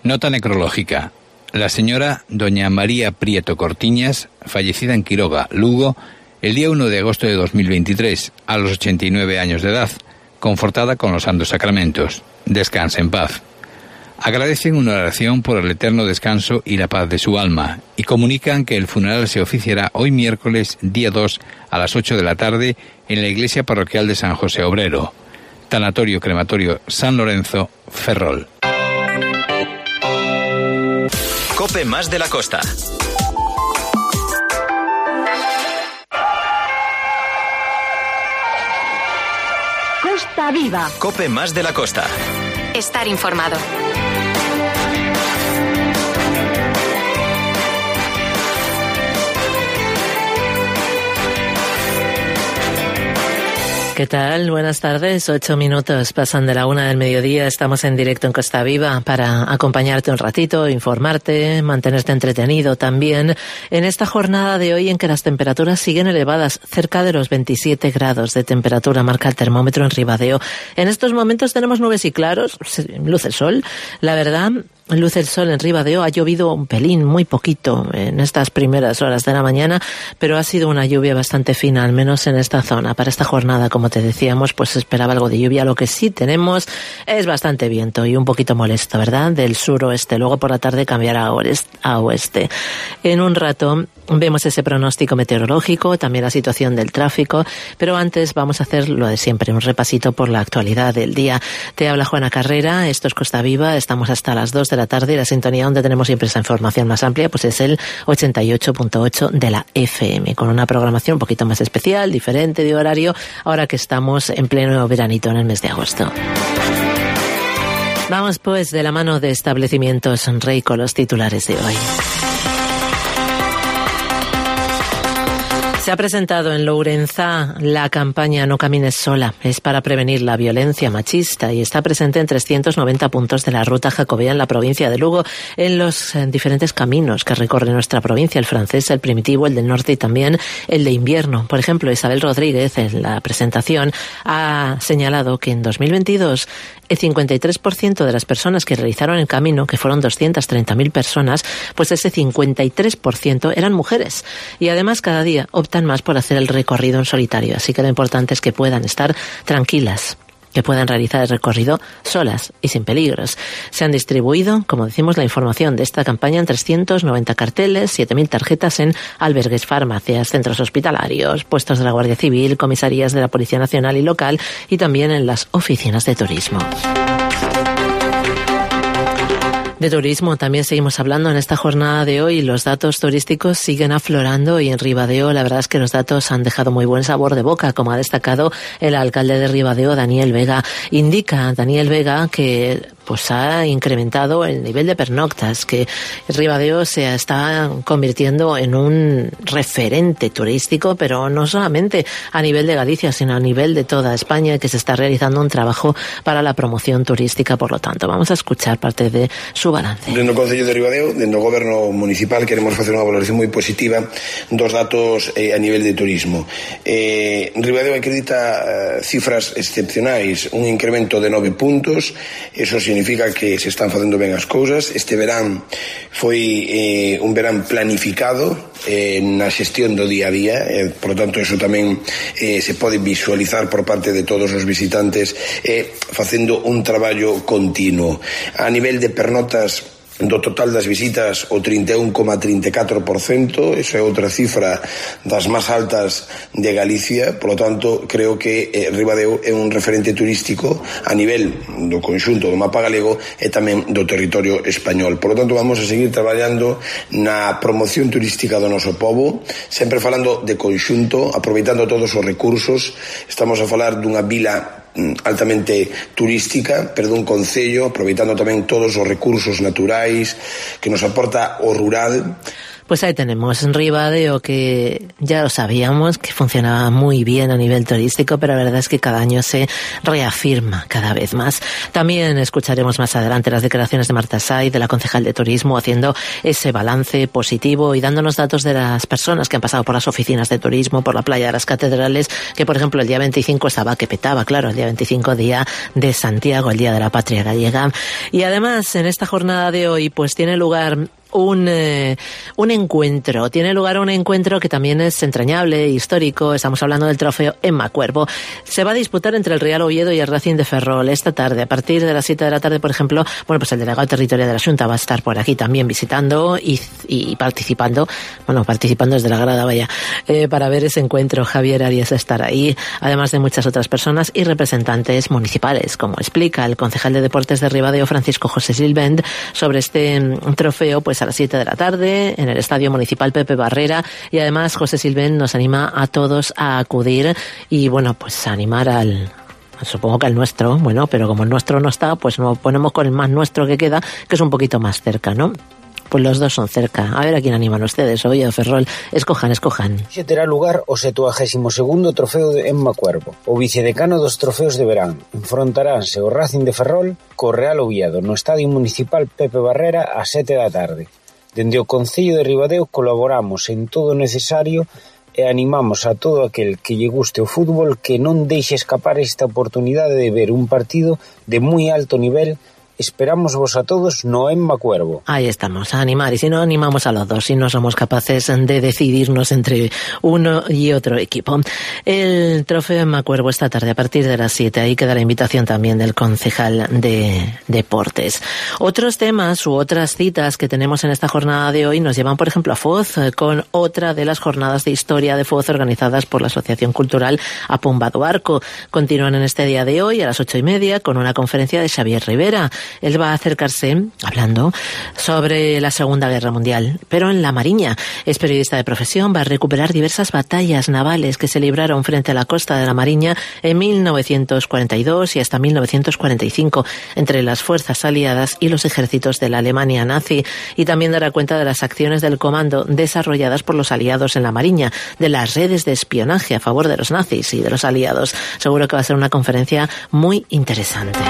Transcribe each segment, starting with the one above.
Nota necrológica. La señora doña María Prieto Cortiñas, fallecida en Quiroga, Lugo, el día 1 de agosto de 2023, a los 89 años de edad, confortada con los santos sacramentos. Descanse en paz. Agradecen una oración por el eterno descanso y la paz de su alma y comunican que el funeral se oficiará hoy miércoles, día 2, a las 8 de la tarde en la iglesia parroquial de San José Obrero. Tanatorio Crematorio San Lorenzo, Ferrol. COPE más de la costa. Costa Viva. COPE más de la costa. Estar informado. ¿Qué tal? Buenas tardes. 8 minutos pasan de la 1 del mediodía. Estamos en directo en Costa Viva para acompañarte un ratito, informarte, mantenerte entretenido también en esta jornada de hoy en que las temperaturas siguen elevadas, cerca de los 27 grados de temperatura marca el termómetro en Ribadeo. En estos momentos tenemos nubes y claros, luce el sol. La verdad, luce el sol en Ribadeo. Ha llovido un pelín, muy poquito en estas primeras horas de la mañana, pero ha sido una lluvia bastante fina, al menos en esta zona. Para esta jornada, como te decíamos, pues se esperaba algo de lluvia. Lo que sí tenemos es bastante viento y un poquito molesto, ¿verdad? Del suroeste. Luego por la tarde cambiará a oeste. En un rato vemos ese pronóstico meteorológico, también la situación del tráfico, pero antes vamos a hacer lo de siempre, un repasito por la actualidad del día. Te habla Juana Carrera, esto es Costa Viva, estamos hasta las 2 de la tarde y la sintonía donde tenemos siempre esa información más amplia pues es el 88.8 de la FM, con una programación un poquito más especial, diferente de horario, ahora que estamos en pleno veranito en el mes de agosto. Vamos pues de la mano de Establecimientos Rey con los titulares de hoy. Se ha presentado en Lourenzá la campaña No camines sola. Es para prevenir la violencia machista y está presente en 390 puntos de la ruta jacobea en la provincia de Lugo, en los diferentes caminos que recorre nuestra provincia, el francés, el primitivo, el del norte y también el de invierno. Por ejemplo, Isabel Rodríguez en la presentación ha señalado que en 2022 el 53% de las personas que realizaron el camino, que fueron 230.000 personas, pues ese 53% eran mujeres. Y además cada día optan más por hacer el recorrido en solitario. Así que lo importante es que puedan estar tranquilas, que puedan realizar el recorrido solas y sin peligros. Se han distribuido, como decimos, la información de esta campaña en 390 carteles, 7.000 tarjetas en albergues, farmacias, centros hospitalarios, puestos de la Guardia Civil, comisarías de la Policía Nacional y local y también en las oficinas de turismo. De turismo también seguimos hablando en esta jornada de hoy. Los datos turísticos siguen aflorando y en Ribadeo la verdad es que los datos han dejado muy buen sabor de boca, como ha destacado el alcalde de Ribadeo, Daniel Vega. Indica Daniel Vega que pues ha incrementado el nivel de pernoctas, que Ribadeo se está convirtiendo en un referente turístico, pero no solamente a nivel de Galicia, sino a nivel de toda España, que se está realizando un trabajo para la promoción turística. Por lo tanto, vamos a escuchar parte de su balance. Dentro do Concello de Ribadeo, dentro do Goberno Municipal, queremos facer unha valoración moi positiva dos datos a nivel de turismo. Ribadeo acredita cifras excepcionais, un incremento de 9 puntos, eso significa que se están facendo ben as cousas. Este verán foi un verán planificado na xestión do día a día, por lo tanto, eso tamén se pode visualizar por parte de todos os visitantes, facendo un traballo continuo. A nivel de pernotas, do total das visitas, o 31,34%, eso é outra cifra das máis altas de Galicia. Por lo tanto, creo que Ribadeo é un referente turístico a nivel do conxunto do mapa galego e tamén do territorio español. Por lo tanto, vamos a seguir traballando na promoción turística do noso pobo, sempre falando de conxunto, aproveitando todos os recursos. Estamos a falar dunha vila altamente turística, pero dun concello, aproveitando tamén todos os recursos naturais que nos aporta o rural. Pues ahí tenemos Ribadeo, que ya lo sabíamos, que funcionaba muy bien a nivel turístico, pero la verdad es que cada año se reafirma cada vez más. También escucharemos más adelante las declaraciones de Marta Say, de la concejal de turismo, haciendo ese balance positivo y dándonos datos de las personas que han pasado por las oficinas de turismo, por la playa de las Catedrales, que por ejemplo el día 25 estaba que petaba, claro, el día 25 día de Santiago, el día de la patria gallega. Y además en esta jornada de hoy pues tiene lugar un encuentro. Tiene lugar un encuentro que también es entrañable, histórico. Estamos hablando del trofeo Emma Cuervo. Se va a disputar entre el Real Oviedo y el Racing de Ferrol esta tarde. A partir de las 7 de la tarde, por ejemplo, bueno, pues el delegado territorial de la Xunta va a estar por aquí también visitando y participando. Bueno, participando desde la grada, vaya, para ver ese encuentro. Javier Arias estará ahí, además de muchas otras personas y representantes municipales, como explica el concejal de Deportes de Ribadeo, Francisco José Silvent, sobre este trofeo, pues a las 7 de la tarde en el Estadio Municipal Pepe Barrera, y además José Silvent nos anima a todos a acudir y bueno, pues a animar supongo que al nuestro, bueno, pero como el nuestro no está, pues nos ponemos con el más nuestro que queda, que es un poquito más cerca, ¿no? Pues los dos son cerca. A ver a quién animan ustedes, Oviedo, Ferrol. Escojan. Se terá lugar o 72º trofeo de Emma Cuervo, o vicedecano dos trofeos de verán. Enfrontaránse o Racing de Ferrol co Real Oviedo no Estadio Municipal Pepe Barrera a 7 da tarde. Dende o Concello de Ribadeo colaboramos en todo o necesario e animamos a todo aquel que lle guste o fútbol que non deixe escapar esta oportunidade de ver un partido de moi alto nivel. Esperamos vos a todos no Emma Cuervo. Ahí estamos, a animar. Y si no, animamos a los dos, si no somos capaces de decidirnos entre uno y otro equipo. El trofeo Emma Cuervo esta tarde a partir de las 7. Ahí queda la invitación también del concejal de Deportes. Otros temas u otras citas que tenemos en esta jornada de hoy nos llevan, por ejemplo, a Foz, con otra de las jornadas de historia de Foz organizadas por la Asociación Cultural Apumba do Arco. Continúan en este día de hoy a las 8:30 con una conferencia de Xavier Rivera. Él va a acercarse hablando sobre la Segunda Guerra Mundial, pero en la Mariña. Es periodista de profesión, va a recuperar diversas batallas navales que se libraron frente a la costa de la Mariña en 1942 y hasta 1945 entre las fuerzas aliadas y los ejércitos de la Alemania nazi, y también dará cuenta de las acciones del comando desarrolladas por los aliados en la Mariña, de las redes de espionaje a favor de los nazis y de los aliados. Seguro que va a ser una conferencia muy interesante.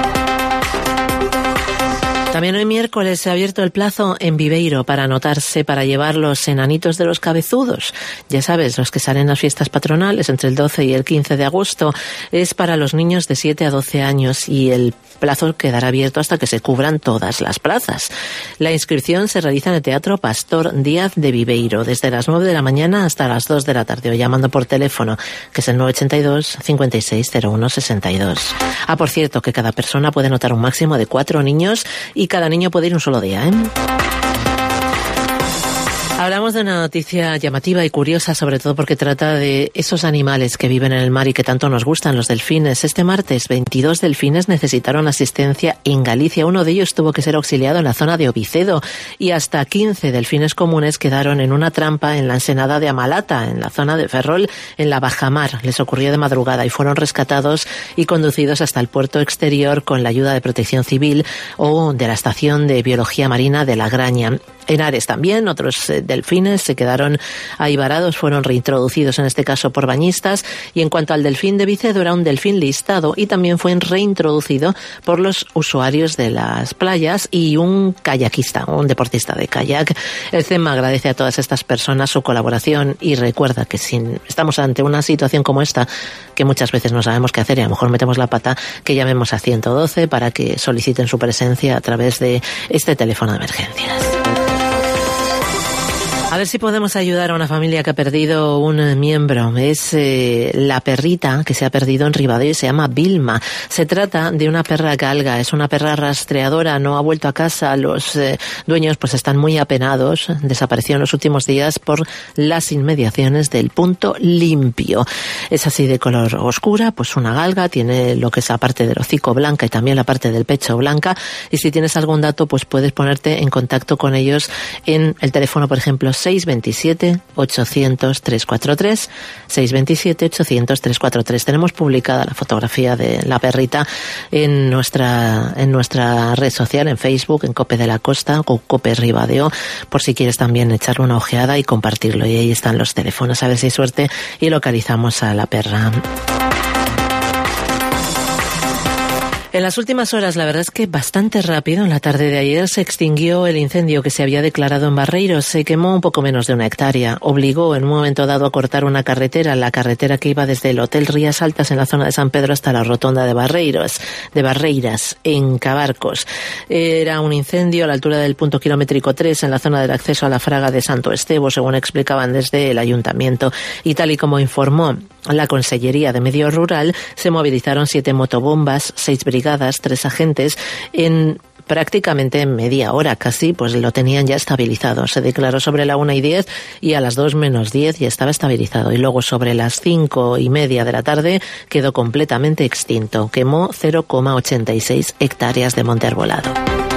También hoy miércoles se ha abierto el plazo en Viveiro para anotarse para llevar los enanitos de los cabezudos. Ya sabes, los que salen a las fiestas patronales entre el 12 y el 15 de agosto. Es para los niños de 7 a 12 años y el plazo quedará abierto hasta que se cubran todas las plazas. La inscripción se realiza en el Teatro Pastor Díaz de Viveiro desde las 9 de la mañana hasta las 2 de la tarde o llamando por teléfono, que es el 982 5601 62. Por cierto, que cada persona puede anotar un máximo de 4 niños y cada niño puede ir un solo día, ¿eh? Hablamos de una noticia llamativa y curiosa, sobre todo porque trata de esos animales que viven en el mar y que tanto nos gustan, los delfines. Este martes, 22 delfines necesitaron asistencia en Galicia. Uno de ellos tuvo que ser auxiliado en la zona de Ovicedo y hasta 15 delfines comunes quedaron en una trampa en la ensenada de Amalata, en la zona de Ferrol, en la bajamar. Les ocurrió de madrugada y fueron rescatados y conducidos hasta el puerto exterior con la ayuda de Protección Civil o de la Estación de Biología Marina de La Graña. En Ares también, otros delfines se quedaron ahí varados, fueron reintroducidos en este caso por bañistas, y en cuanto al delfín de Vicedo, era un delfín listado y también fue reintroducido por los usuarios de las playas y un kayakista, un deportista de kayak. El CEMA agradece a todas estas personas su colaboración y recuerda que si estamos ante una situación como esta, que muchas veces no sabemos qué hacer y a lo mejor metemos la pata, que llamemos a 112 para que soliciten su presencia a través de este teléfono de emergencias. A ver si podemos ayudar a una familia que ha perdido un miembro. Es la perrita que se ha perdido en Ribadeo y se llama Vilma. Se trata de una perra galga, es una perra rastreadora, no ha vuelto a casa. Los dueños pues están muy apenados. Desapareció en los últimos días por las inmediaciones del Punto Limpio. Es así de color oscura, pues una galga, tiene lo que es la parte del hocico blanca y también la parte del pecho blanca. Y si tienes algún dato, pues puedes ponerte en contacto con ellos en el teléfono, por ejemplo, 627-800-343, 627-800-343. Tenemos publicada la fotografía de la perrita en nuestra red social, en Facebook, en Cope de la Costa o Cope Ribadeo, por si quieres también echarle una ojeada y compartirlo. Y ahí están los teléfonos, a ver si hay suerte y localizamos a la perra. En las últimas horas, la verdad es que bastante rápido, en la tarde de ayer se extinguió el incendio que se había declarado en Barreiros. Se quemó un poco menos de 1 hectárea. Obligó en un momento dado a cortar una carretera, la carretera que iba desde el Hotel Rías Altas en la zona de San Pedro hasta la rotonda de Barreiras, en Cabarcos. Era un incendio a la altura del punto kilométrico 3 en la zona del acceso a la Fraga de Santo Estevo, según explicaban desde el ayuntamiento. Y tal y como informó la Consellería de Medio Rural, se movilizaron 7 motobombas, 6 brigadas, 3 agentes en prácticamente media hora casi, pues lo tenían ya estabilizado. Se declaró sobre la 1:10 y a las 2 menos 10 ya estaba estabilizado. Y luego sobre las 5:30 de la tarde quedó completamente extinto. Quemó 0,86 hectáreas de monte arbolado.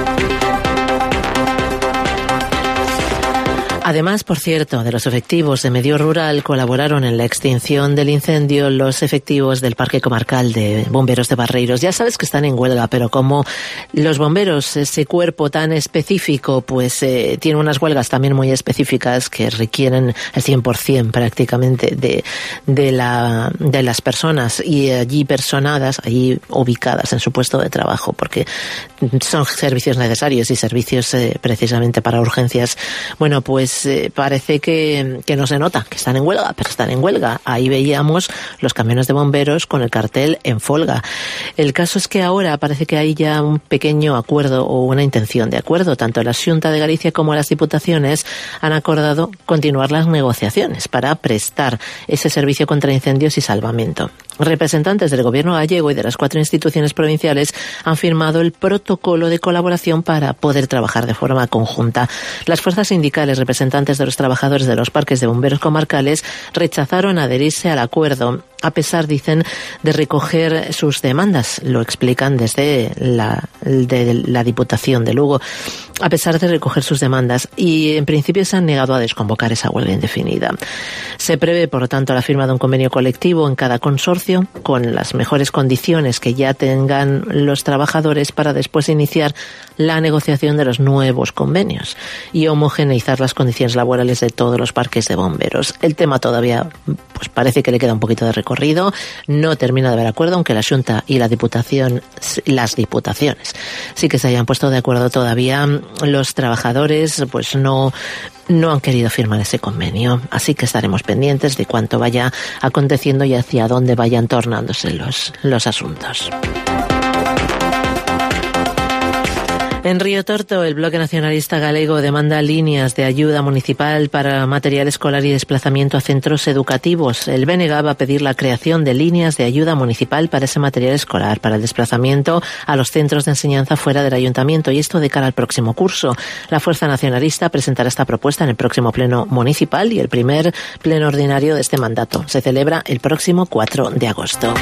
Además, por cierto, de los efectivos de Medio Rural, colaboraron en la extinción del incendio los efectivos del Parque Comarcal de Bomberos de Barreiros. Ya sabes que están en huelga, pero como los bomberos, ese cuerpo tan específico, pues tiene unas huelgas también muy específicas que requieren el 100% prácticamente de las personas y allí personadas, allí ubicadas en su puesto de trabajo, porque son servicios necesarios y servicios precisamente para urgencias. Bueno, pues parece que no se nota que están en huelga, pero están en huelga. Ahí veíamos los camiones de bomberos con el cartel en folga. El caso es que ahora parece que hay ya un pequeño acuerdo o una intención de acuerdo. Tanto la Xunta de Galicia como las diputaciones han acordado continuar las negociaciones para prestar ese servicio contra incendios y salvamento. Representantes del Gobierno gallego y de las 4 instituciones provinciales han firmado el protocolo de colaboración para poder trabajar de forma conjunta. Las fuerzas sindicales representantes de los trabajadores de los parques de bomberos comarcales rechazaron adherirse al acuerdo, a pesar, dicen, de recoger sus demandas. Lo explican desde la Diputación de Lugo. A pesar de recoger sus demandas, y en principio se han negado a desconvocar esa huelga indefinida. Se prevé, por lo tanto, la firma de un convenio colectivo en cada consorcio con las mejores condiciones que ya tengan los trabajadores para después iniciar la negociación de los nuevos convenios y homogeneizar las condiciones laborales de todos los parques de bomberos. El tema todavía pues parece que le queda un poquito de recorrido, no termina de haber acuerdo, aunque la Xunta y la Diputación, las diputaciones sí que se hayan puesto de acuerdo todavía. Los trabajadores pues no han querido firmar ese convenio, así que estaremos pendientes de cuánto vaya aconteciendo y hacia dónde vayan tornándose los asuntos. En Río Torto, el Bloque Nacionalista Galego demanda líneas de ayuda municipal para material escolar y desplazamiento a centros educativos. El BNG va a pedir la creación de líneas de ayuda municipal para ese material escolar, para el desplazamiento a los centros de enseñanza fuera del ayuntamiento, y esto de cara al próximo curso. La Fuerza Nacionalista presentará esta propuesta en el próximo pleno municipal y el primer pleno ordinario de este mandato se celebra el próximo 4 de agosto.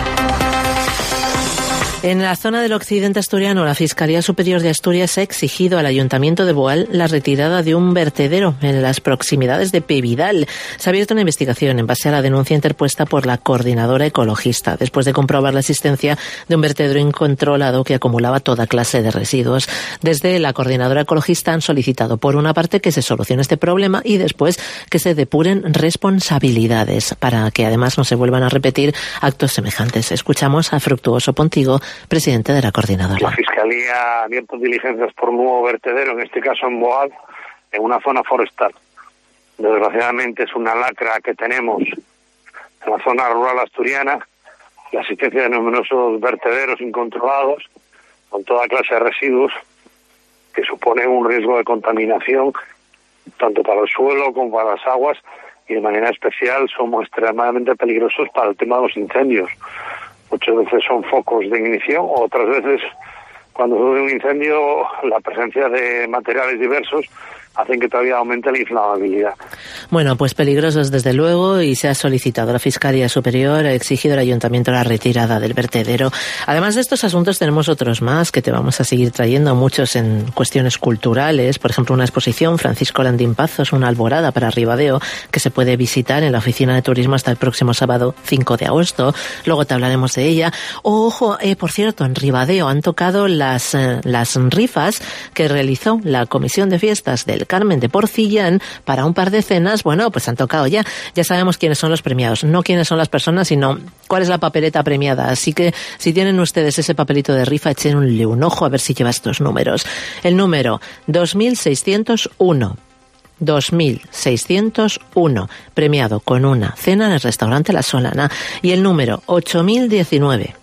En la zona del occidente asturiano, la Fiscalía Superior de Asturias ha exigido al Ayuntamiento de Boal la retirada de un vertedero en las proximidades de Pevidal. Se ha abierto una investigación en base a la denuncia interpuesta por la Coordinadora Ecologista, después de comprobar la existencia de un vertedero incontrolado que acumulaba toda clase de residuos. Desde la Coordinadora Ecologista han solicitado, por una parte, que se solucione este problema y después que se depuren responsabilidades para que además no se vuelvan a repetir actos semejantes. Escuchamos a Fructuoso Pontigo, presidente de la Coordinadora. La Fiscalía ha abierto diligencias por un nuevo vertedero, en este caso en Boal, en una zona forestal. Desgraciadamente es una lacra que tenemos en la zona rural asturiana, la existencia de numerosos vertederos incontrolados, con toda clase de residuos, que suponen un riesgo de contaminación, tanto para el suelo como para las aguas, y de manera especial son extremadamente peligrosos para el tema de los incendios. Muchas veces son focos de ignición, otras veces, cuando sucede un incendio, la presencia de materiales diversos hacen que todavía aumente la inflamabilidad. Bueno, pues peligrosos desde luego, y se ha solicitado a la Fiscalía Superior, ha exigido al Ayuntamiento la retirada del vertedero. Además de estos asuntos tenemos otros más que te vamos a seguir trayendo, muchos en cuestiones culturales, por ejemplo una exposición Francisco Landín Pazos, una alborada para Ribadeo, que se puede visitar en la Oficina de Turismo hasta el próximo sábado 5 de agosto. Luego te hablaremos de ella. Ojo, por cierto, en Ribadeo han tocado las rifas que realizó la Comisión de Fiestas del Carmen de Porcillán para un par de cenas. Bueno, pues han tocado ya. Ya sabemos quiénes son los premiados, no quiénes son las personas, sino cuál es la papeleta premiada. Así que si tienen ustedes ese papelito de rifa, échenle un ojo a ver si lleva estos números. El número 2601. 2601, premiado con una cena en el restaurante La Solana. Y el número 8019,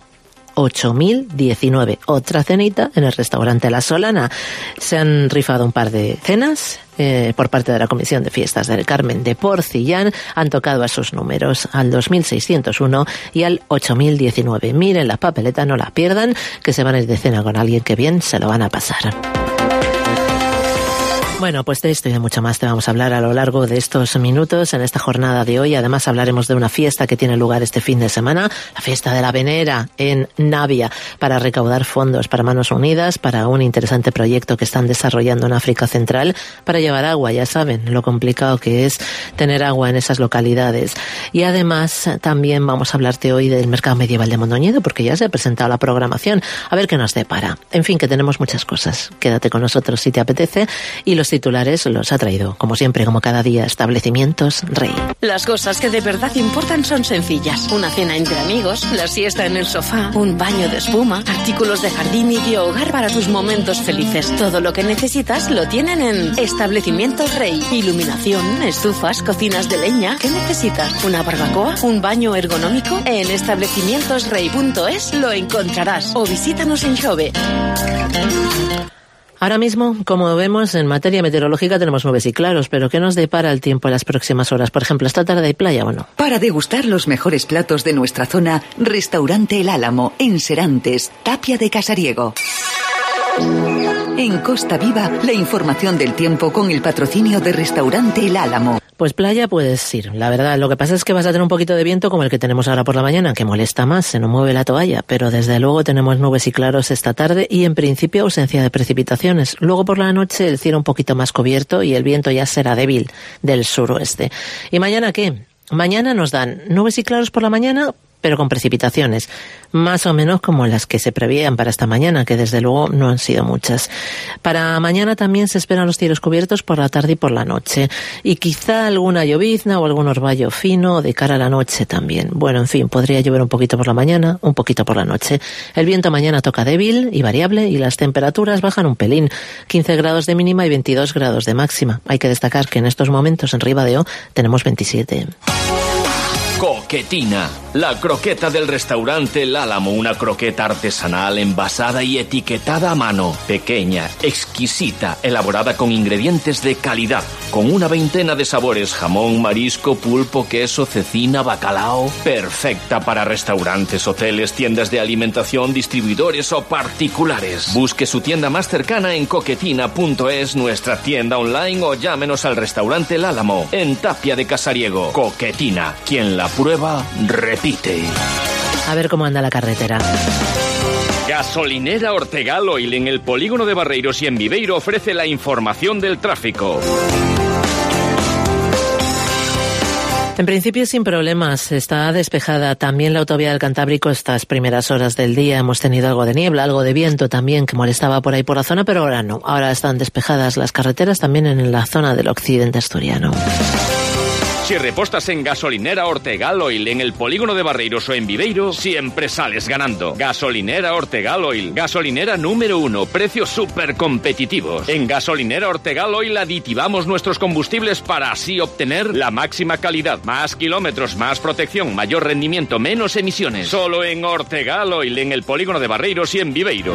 otra cenita en el restaurante La Solana. Se han rifado un par de cenas por parte de la Comisión de Fiestas del Carmen de Porcillán. Han tocado a sus números, al 2601 y al 8019. Miren la papeleta, no la pierdan, que se van a ir de cena con alguien que bien se lo van a pasar. Bueno, pues de esto y de mucho más te vamos a hablar a lo largo de estos minutos en esta jornada de hoy. Además hablaremos de una fiesta que tiene lugar este fin de semana, la fiesta de la Venera en Navia, para recaudar fondos para Manos Unidas, para un interesante proyecto que están desarrollando en África Central para llevar agua. Ya saben lo complicado que es tener agua en esas localidades. Y además también vamos a hablarte hoy del mercado medieval de Mondoñedo, porque ya se ha presentado la programación. A ver qué nos depara. En fin, que tenemos muchas cosas. Quédate con nosotros si te apetece. Y los titulares los ha traído, como siempre, como cada día, Establecimientos Rey. Las cosas que de verdad importan son sencillas. Una cena entre amigos, la siesta en el sofá, un baño de espuma, artículos de jardín y de hogar para tus momentos felices. Todo lo que necesitas lo tienen en Establecimientos Rey. Iluminación, estufas, cocinas de leña. ¿Qué necesitas? ¿Una barbacoa? ¿Un baño ergonómico? En establecimientosrey.es lo encontrarás. O visítanos en Xove. Ahora mismo, como vemos, en materia meteorológica tenemos nubes y claros, pero ¿qué nos depara el tiempo en las próximas horas? Por ejemplo, ¿esta tarde hay playa o no? Para degustar los mejores platos de nuestra zona, Restaurante El Álamo, en Serantes, Tapia de Casariego. En Costa Viva, la información del tiempo con el patrocinio de Restaurante El Álamo. Pues playa puedes ir, la verdad. Lo que pasa es que vas a tener un poquito de viento como el que tenemos ahora por la mañana, que molesta más, se nos mueve la toalla, pero desde luego tenemos nubes y claros esta tarde y en principio ausencia de precipitaciones. Luego por la noche el cielo un poquito más cubierto y el viento ya será débil del suroeste. ¿Y mañana qué? Mañana nos dan nubes y claros por la mañana, pero con precipitaciones, más o menos como las que se prevían para esta mañana, que desde luego no han sido muchas. Para mañana también se esperan los cielos cubiertos por la tarde y por la noche, y quizá alguna llovizna o algún orvallo fino de cara a la noche también. Bueno, en fin, podría llover un poquito por la mañana, un poquito por la noche. El viento mañana toca débil y variable y las temperaturas bajan un pelín, 15 grados de mínima y 22 grados de máxima. Hay que destacar que en estos momentos en Ribadeo tenemos 27. Coquetina, la croqueta del restaurante El Álamo, una croqueta artesanal envasada y etiquetada a mano, pequeña, exquisita, elaborada con ingredientes de calidad, con una veintena de sabores, jamón, marisco, pulpo, queso, cecina, bacalao, perfecta para restaurantes, hoteles, tiendas de alimentación, distribuidores o particulares. Busque su tienda más cercana en coquetina.es, nuestra tienda online, o llámenos al restaurante El Álamo, en Tapia de Casariego. Coquetina, quien la prueba, repite. A ver cómo anda la carretera. Gasolinera Ortegal Oil en el polígono de Barreiros y en Viveiro ofrece la información del tráfico. En principio sin problemas, está despejada. También la autovía del Cantábrico estas primeras horas del día. Hemos tenido algo de niebla, algo de viento también que molestaba por ahí por la zona, pero ahora no. Ahora están despejadas las carreteras también en la zona del occidente asturiano. Si repostas en Gasolinera Ortegal Oil en el polígono de Barreiros o en Viveiro, siempre sales ganando. Gasolinera Ortegal Oil, gasolinera número 1, precios súper competitivos. En Gasolinera Ortegal Oil aditivamos nuestros combustibles para así obtener la máxima calidad, más kilómetros, más protección, mayor rendimiento, menos emisiones. Solo en Ortegal Oil en el polígono de Barreiros y en Viveiro.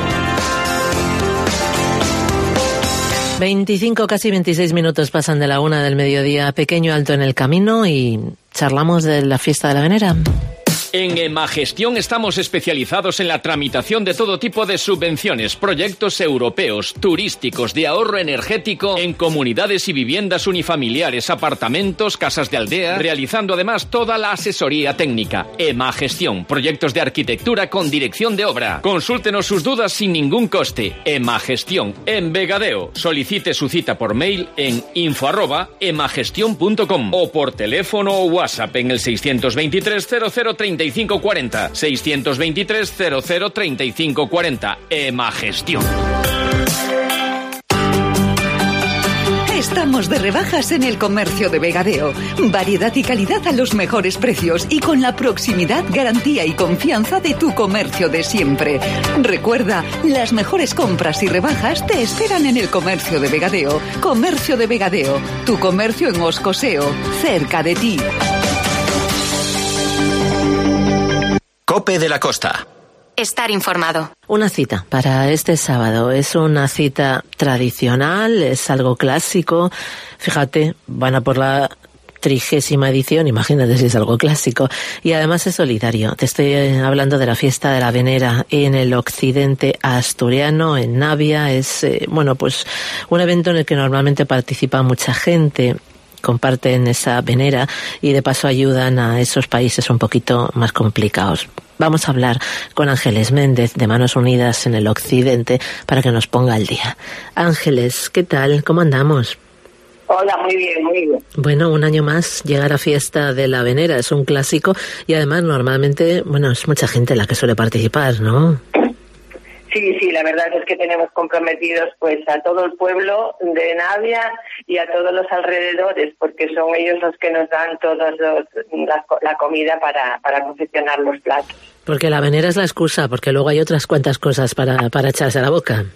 25, casi 26 minutos pasan de la 1 del mediodía. Pequeño alto en el camino y charlamos de la fiesta de la Venera. En Emagestión estamos especializados en la tramitación de todo tipo de subvenciones, proyectos europeos, turísticos, de ahorro energético, en comunidades y viviendas unifamiliares, apartamentos, casas de aldea, realizando además toda la asesoría técnica. Emagestión, proyectos de arquitectura con dirección de obra. Consúltenos sus dudas sin ningún coste. Emagestión, en Vegadeo. Solicite su cita por mail en info@emagestion.com o por teléfono o WhatsApp en el 623 003540. 623 003540. Emagestión. Estamos de rebajas en el comercio de Vegadeo. Variedad y calidad a los mejores precios y con la proximidad, garantía y confianza de tu comercio de siempre. Recuerda, las mejores compras y rebajas te esperan en el comercio de Vegadeo. Comercio de Vegadeo, tu comercio en Oscoseo, cerca de ti. Cope de la Costa. Estar informado. Una cita para este sábado. ¿Es una cita tradicional? ¿Es algo clásico? Fíjate, van a por la 30ª edición, imagínate si es algo clásico. Y además es solidario. Te estoy hablando de la fiesta de la Venera en el occidente asturiano, en Navia. Es, pues un evento en el que normalmente participa mucha gente. Comparten esa venera y de paso ayudan a esos países un poquito más complicados. Vamos a hablar con Ángeles Méndez de Manos Unidas en el Occidente para que nos ponga al día. Ángeles, ¿qué tal? ¿Cómo andamos? Hola, muy bien, muy bien. Bueno, un año más llega la fiesta de la venera, es un clásico y además normalmente, es mucha gente la que suele participar, ¿no? Sí, la verdad es que tenemos comprometidos pues a todo el pueblo de Navia y a todos los alrededores, porque son ellos los que nos dan la comida para confeccionar los platos. Porque la venera es la excusa, porque luego hay otras cuantas cosas para echarse a la boca.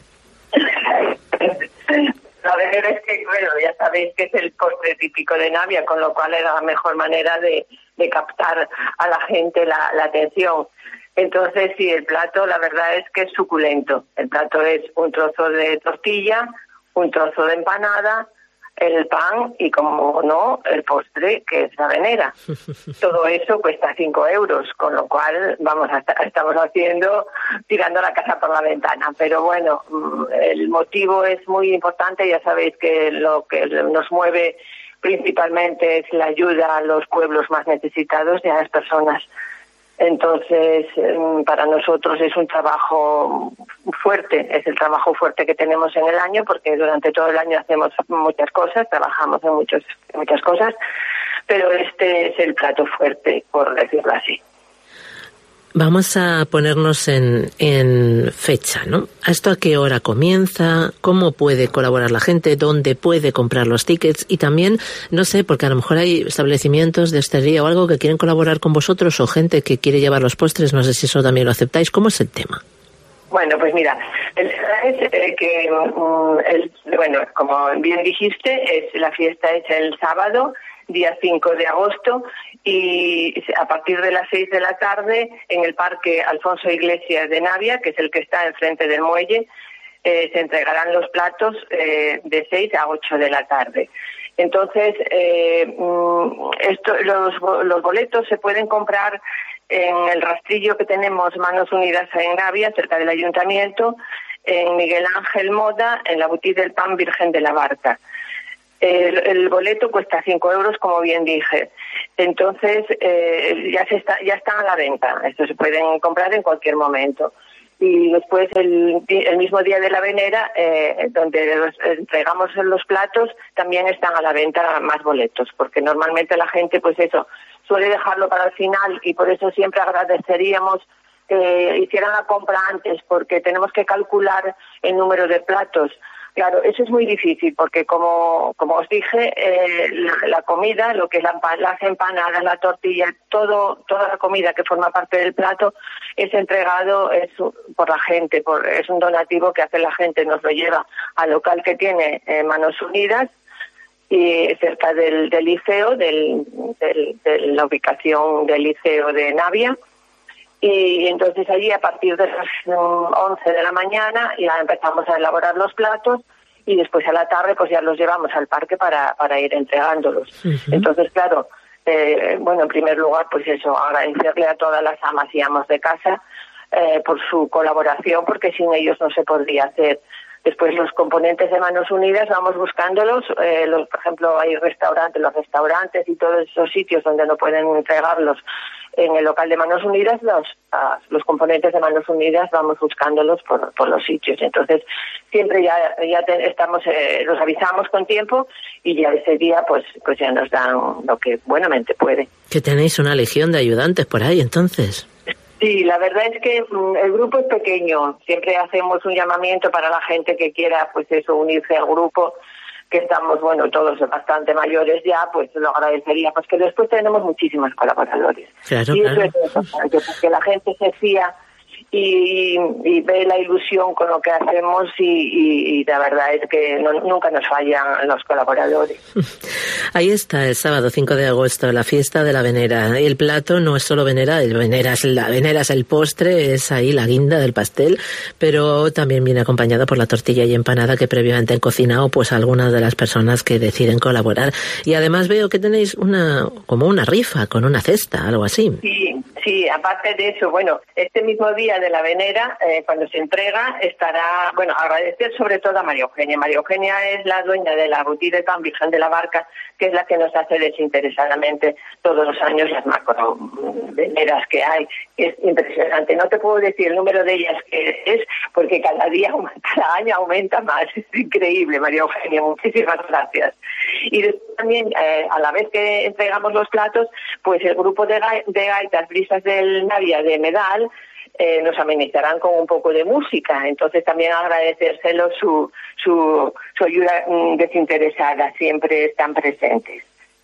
La venera es que, ya sabéis que es el postre típico de Navia, con lo cual era la mejor manera de captar a la gente la atención. Entonces, sí, el plato, la verdad es que es suculento. El plato es un trozo de tortilla, un trozo de empanada, el pan y, como no, el postre, que es la venera. Todo eso cuesta 5 euros, con lo cual estamos tirando la casa por la ventana. Pero bueno, el motivo es muy importante. Ya sabéis que lo que nos mueve principalmente es la ayuda a los pueblos más necesitados y a las personas. Entonces, para nosotros es un trabajo fuerte, es el trabajo fuerte que tenemos en el año, porque durante todo el año hacemos muchas cosas, trabajamos en muchas cosas, pero este es el plato fuerte, por decirlo así. Vamos a ponernos en fecha, ¿no? ¿Esto a qué hora comienza? ¿Cómo puede colaborar la gente? ¿Dónde puede comprar los tickets? Y también, no sé, porque a lo mejor hay establecimientos de hostelería o algo que quieren colaborar con vosotros o gente que quiere llevar los postres, no sé si eso también lo aceptáis. ¿Cómo es el tema? Bueno, pues mira, como bien dijiste, la fiesta es el sábado, día 5 de agosto, y a partir de las 6 de la tarde en el Parque Alfonso Iglesias de Navia, que es el que está enfrente del muelle, se entregarán los platos de 6 a 8 de la tarde. Entonces, los boletos se pueden comprar en el rastrillo que tenemos Manos Unidas en Navia, cerca del Ayuntamiento, en Miguel Ángel Moda, en la boutique del Pan Virgen de la Barca. El boleto cuesta 5 euros, como bien dije. Entonces, ya están a la venta. Esto se pueden comprar en cualquier momento. Y después, el mismo día de la venera, donde entregamos los platos, también están a la venta más boletos, porque normalmente la gente, suele dejarlo para el final, y por eso siempre agradeceríamos que hicieran la compra antes, porque tenemos que calcular el número de platos. Claro, eso es muy difícil porque, como os dije, la comida, lo que es las empanadas, la tortilla, toda la comida que forma parte del plato es entregado por la gente, es un donativo que hace la gente, nos lo lleva al local que tiene Manos Unidas, y cerca del liceo, de la ubicación del liceo de Navia. Y entonces allí, a partir de las 11 de la mañana, ya empezamos a elaborar los platos, y después a la tarde pues ya los llevamos al parque para ir entregándolos. Uh-huh. Entonces, claro, bueno, en primer lugar, pues eso, agradecerle a todas las amas y amos de casa por su colaboración, porque sin ellos no se podría hacer. Después los componentes de Manos Unidas vamos buscándolos, por ejemplo hay los restaurantes y todos esos sitios donde no pueden entregarlos en el local de Manos Unidas, los componentes de Manos Unidas vamos buscándolos por los sitios. Entonces siempre ya estamos, los avisamos con tiempo y ya ese día pues ya nos dan lo que buenamente puede. Que tenéis una legión de ayudantes por ahí entonces. Sí, la verdad es que el grupo es pequeño. Siempre hacemos un llamamiento para la gente que quiera, pues eso, unirse al grupo, que estamos, bueno, todos bastante mayores ya, pues lo agradeceríamos. Que después tenemos muchísimos colaboradores. Claro, y claro. Eso es importante, porque la gente se fía y ve la ilusión con lo que hacemos y la verdad es que nunca nos fallan los colaboradores. Ahí está el sábado 5 de agosto, la fiesta de la venera. El plato no es solo venera, la venera es el postre, es ahí la guinda del pastel, pero también viene acompañada por la tortilla y empanada que previamente han cocinado pues algunas de las personas que deciden colaborar. Y además veo que tenéis como una rifa con una cesta, algo así. Sí, aparte de eso, bueno, este mismo día de la venera, cuando se entrega, estará, bueno, agradecer sobre todo a María Eugenia. María Eugenia es la dueña de la boutique del Pan Virgen de la Barca, que es la que nos hace desinteresadamente todos los años las macro veneras que hay. Es impresionante. No te puedo decir el número de ellas que es, porque cada año aumenta más. Es increíble, María Eugenia. Muchísimas gracias. Y después también, a la vez que entregamos los platos, pues el grupo de gaitas Brisas del Navia de Medal nos amenizarán con un poco de música. Entonces también agradecérselo su ayuda desinteresada, siempre están presentes.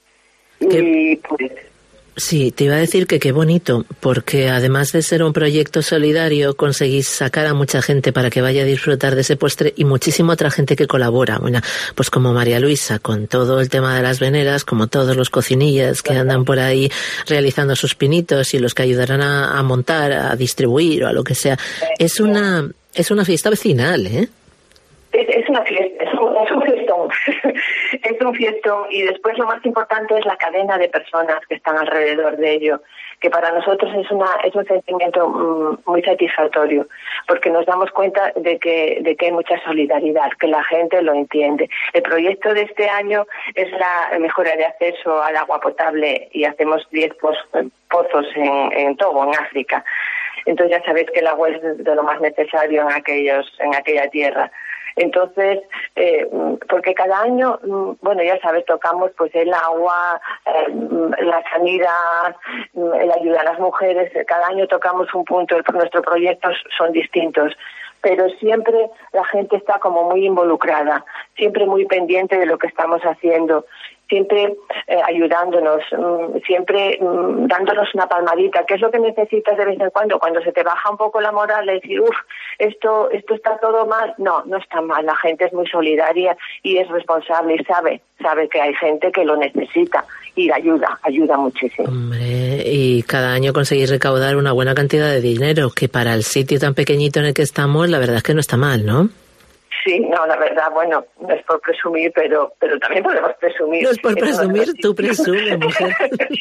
Y pues Sí, te iba a decir que qué bonito, porque además de ser un proyecto solidario, conseguís sacar a mucha gente para que vaya a disfrutar de ese postre y muchísima otra gente que colabora. Bueno, pues como María Luisa, con todo el tema de las veneras, como todos los cocinillas que andan por ahí realizando sus pinitos y los que ayudarán a montar, a distribuir o a lo que sea. Es una fiesta vecinal, ¿eh? Es una fiesta, es un fiestón. Es un fiestón y después lo más importante es la cadena de personas que están alrededor de ello, que para nosotros es un sentimiento muy satisfactorio, porque nos damos cuenta de que hay mucha solidaridad, que la gente lo entiende. El proyecto de este año es la mejora de acceso al agua potable y hacemos 10 pozos en Togo, en África. Entonces ya sabéis que el agua es de lo más necesario en aquella tierra. Entonces, porque cada año, bueno, ya sabes, tocamos pues el agua, la sanidad, el ayuda a las mujeres, cada año tocamos un punto, nuestros proyectos son distintos, pero siempre la gente está como muy involucrada, siempre muy pendiente de lo que estamos haciendo, siempre ayudándonos, siempre dándonos una palmadita, que es lo que necesitas de vez en cuando se te baja un poco la moral, de decir, esto está todo mal. No está mal, la gente es muy solidaria y es responsable y sabe que hay gente que lo necesita y ayuda muchísimo. Hombre, y cada año conseguís recaudar una buena cantidad de dinero, que para el sitio tan pequeñito en el que estamos, la verdad es que no está mal, ¿no? Sí, no, la verdad, bueno, no es por presumir, pero también podemos presumir. No es por presumir, tú presumes, mujer.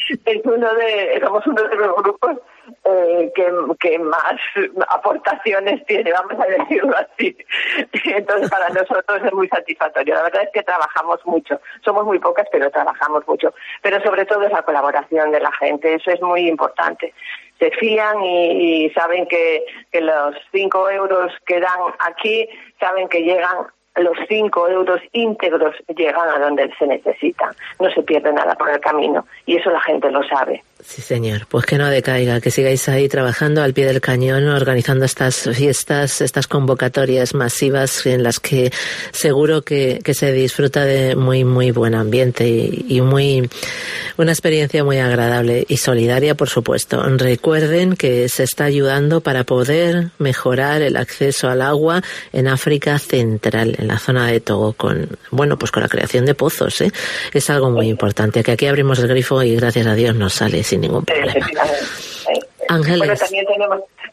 Somos uno de los grupos que más aportaciones tiene, vamos a decirlo así. Entonces, para nosotros es muy satisfactorio. La verdad es que trabajamos mucho. Somos muy pocas, pero trabajamos mucho. Pero sobre todo es la colaboración de la gente. Eso es muy importante. Se fían y saben que los 5 euros que dan aquí, saben que llegan, los 5 euros íntegros llegan a donde se necesitan. No se pierde nada por el camino y eso la gente lo sabe. Sí, señor. Pues que no decaiga, que sigáis ahí trabajando al pie del cañón, organizando estas fiestas, estas convocatorias masivas en las que seguro que se disfruta de muy, muy buen ambiente y una experiencia muy agradable y solidaria, por supuesto. Recuerden que se está ayudando para poder mejorar el acceso al agua en África Central, en la zona de Togo, con la creación de pozos, ¿eh? Es algo muy importante, que aquí abrimos el grifo y gracias a Dios nos sale sin ningún problema. Ángeles. Bueno,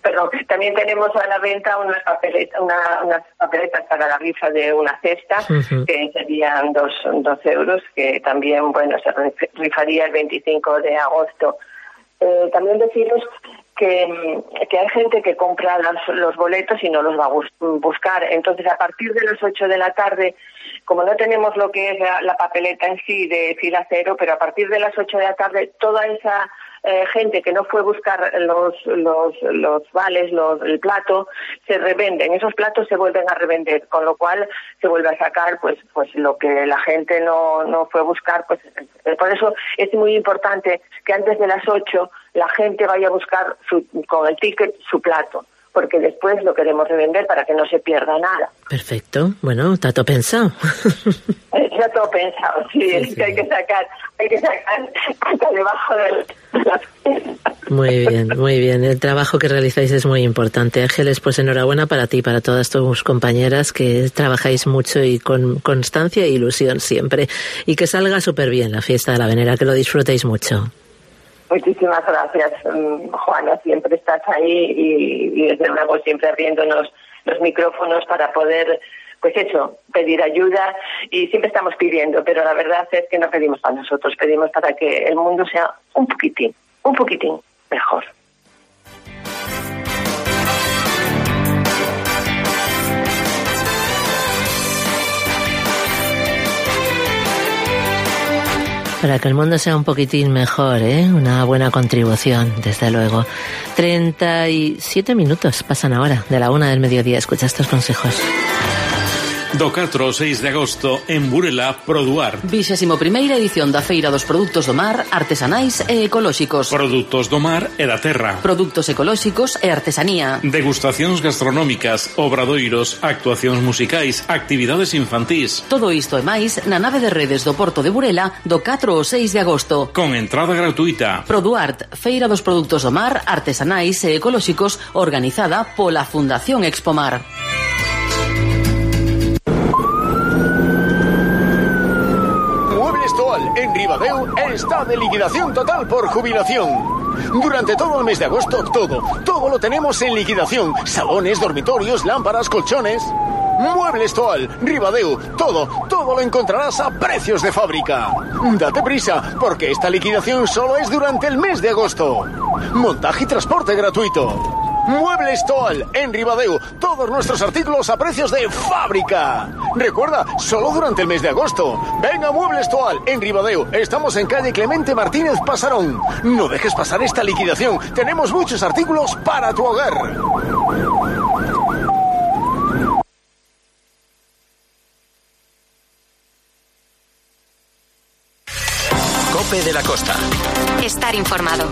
también tenemos a la venta unas papeletas para la rifa de una cesta, que serían 2 euros, que también, bueno, se rifaría el 25 de agosto. También deciros que hay gente que compra los boletos y no los va a buscar. Entonces, a partir de las 8 de la tarde, como no tenemos lo que es la papeleta en sí de fila cero, pero a partir de las 8 de la tarde, toda esa gente que no fue a buscar los vales, el plato, se revenden. Esos platos se vuelven a revender, con lo cual se vuelve a sacar pues lo que la gente no fue a buscar. Pues por eso es muy importante que antes de las 8 la gente vaya a buscar con el ticket su plato, porque después lo queremos revender para que no se pierda nada. Perfecto. Bueno, está todo pensado. Está todo pensado, sí. Es que hay que sacar hasta debajo de las... Muy bien. El trabajo que realizáis es muy importante. Ángeles, pues enhorabuena para ti y para todas tus compañeras, que trabajáis mucho y con constancia e ilusión siempre. Y que salga súper bien la fiesta de la Venera, que lo disfrutéis mucho. Muchísimas gracias, Juana. Siempre estás ahí y desde luego siempre abriéndonos los micrófonos para poder, pues eso, pedir ayuda, y siempre estamos pidiendo, pero la verdad es que no pedimos para nosotros, pedimos para que el mundo sea un poquitín mejor. Para que el mundo sea un poquitín mejor, una buena contribución, desde luego. 37 minutos pasan ahora de la 1 del mediodía. Escucha estos consejos. Do 4 ao 6 de agosto en Burela, Produar. 21ª edición da Feira dos Produtos do Mar, Artesanais e Ecolóxicos. Produtos do mar e da terra. Produtos ecolóxicos e artesanía. Degustacións gastronómicas, obradoiros, actuacións musicais, actividades infantís. Todo isto e máis na nave de redes do Porto de Burela do 4 ao 6 de agosto. Con entrada gratuita. Produart, Feira dos Produtos do Mar, Artesanais e Ecolóxicos, organizada pola Fundación Expomar. En Ribadeo está de liquidación total por jubilación. Durante todo el mes de agosto, todo lo tenemos en liquidación. Salones, dormitorios, lámparas, colchones. Muebles Toal, Ribadeo, todo lo encontrarás a precios de fábrica. Date prisa, porque esta liquidación solo es durante el mes de agosto. Montaje y transporte gratuito. Muebles Toal, en Ribadeo, todos nuestros artículos a precios de fábrica. Recuerda, solo durante el mes de agosto. Ven a Muebles Toal, en Ribadeo. Estamos en calle Clemente Martínez Pasarón. No dejes pasar esta liquidación. Tenemos muchos artículos para tu hogar. Cope de la Costa. Estar informado.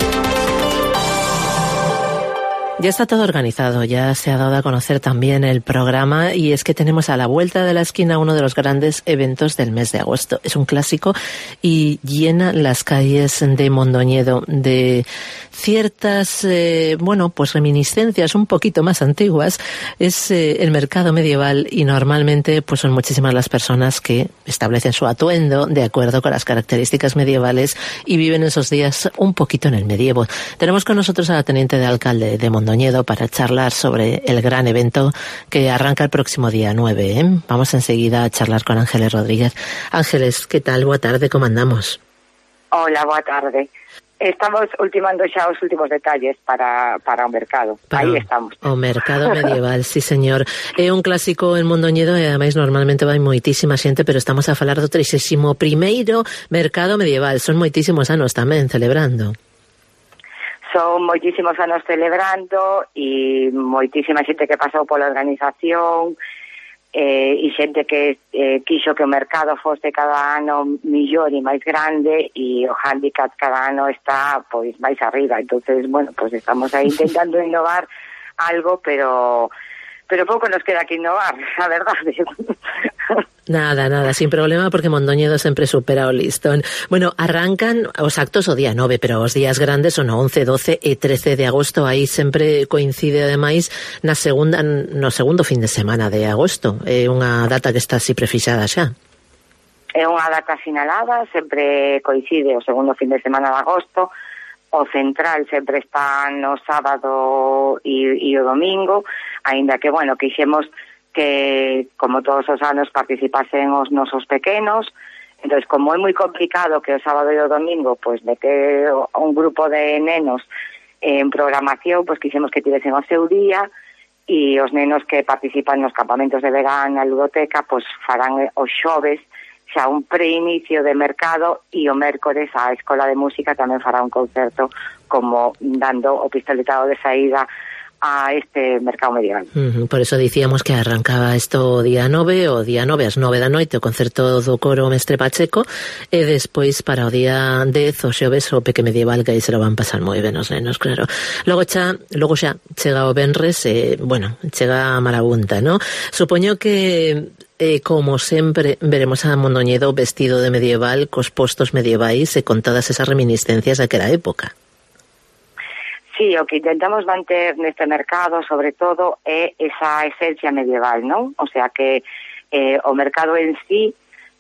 Ya está todo organizado, ya se ha dado a conocer también el programa, y es que tenemos a la vuelta de la esquina uno de los grandes eventos del mes de agosto. Es un clásico y llena las calles de Mondoñedo de ciertas, pues reminiscencias un poquito más antiguas. Es el mercado medieval, y normalmente pues son muchísimas las personas que establecen su atuendo de acuerdo con las características medievales y viven esos días un poquito en el medievo. Tenemos con nosotros a la teniente de alcalde de Mondoñedo para charlar sobre el gran evento que arranca el próximo día 9. Vamos enseguida a charlar con Ángeles Rodríguez. Ángeles, ¿qué tal? Boa tarde, ¿cómo andamos? Hola, boa tarde. Estamos ultimando xa os últimos detalles para o mercado. Aí estamos. O mercado medieval, sí, señor. É un clásico en Mondoñedo e ademais normalmente vai moitísima xente, pero estamos a falar do 31º mercado medieval. Son moitísimos anos tamén celebrando. Son moitísimos anos celebrando e moitísima xente que pasou pola organización e xente que quixo que o mercado fose cada ano millor e máis grande, e o handicap cada ano está pois máis arriba. Entonces, pues estamos aí intentando innovar algo, pero pouco nos queda que innovar, a verdade. Nada, sin problema, porque Mondoñedo sempre supera o listón. Bueno, arrancan os actos o día 9, pero os días grandes son o 11, 12 e 13 de agosto. Aí sempre coincide, ademais, no segundo fin de semana de agosto. É unha data que está así prefixada xa. É unha data sinalada, sempre coincide o segundo fin de semana de agosto, O central sempre está no sábado e o domingo, aínda que, bueno, quixemos que, como todos os anos, participasen os nosos pequenos. Entón, como é moi complicado que o sábado e o domingo pois meter un grupo de nenos en programación, pois quixemos que tivesen o seu día, e os nenos que participan nos campamentos de verán na ludoteca pois farán os xoves xa un preinicio de mercado, e o mércores a Escola de Música tamén fará un concerto como dando o pistoletado de saída a este mercado medieval. Por eso dicíamos que arrancaba isto o día 9 ás 9 da noite o concerto do coro Mestre Pacheco, e despois para o día 10 o xoves o peque medieval, que aí se lo van pasar moi ben os nenos, claro. Logo xa chega o venres, bueno, chega a marabunta, ¿no? Supoño que como sempre veremos a Mondoñedo vestido de medieval, cos postos medievais e con todas esas reminiscencias daquela época. Sí, o que intentamos manter neste mercado, sobre todo, é esa esencia medieval, non? O sea, que o mercado en sí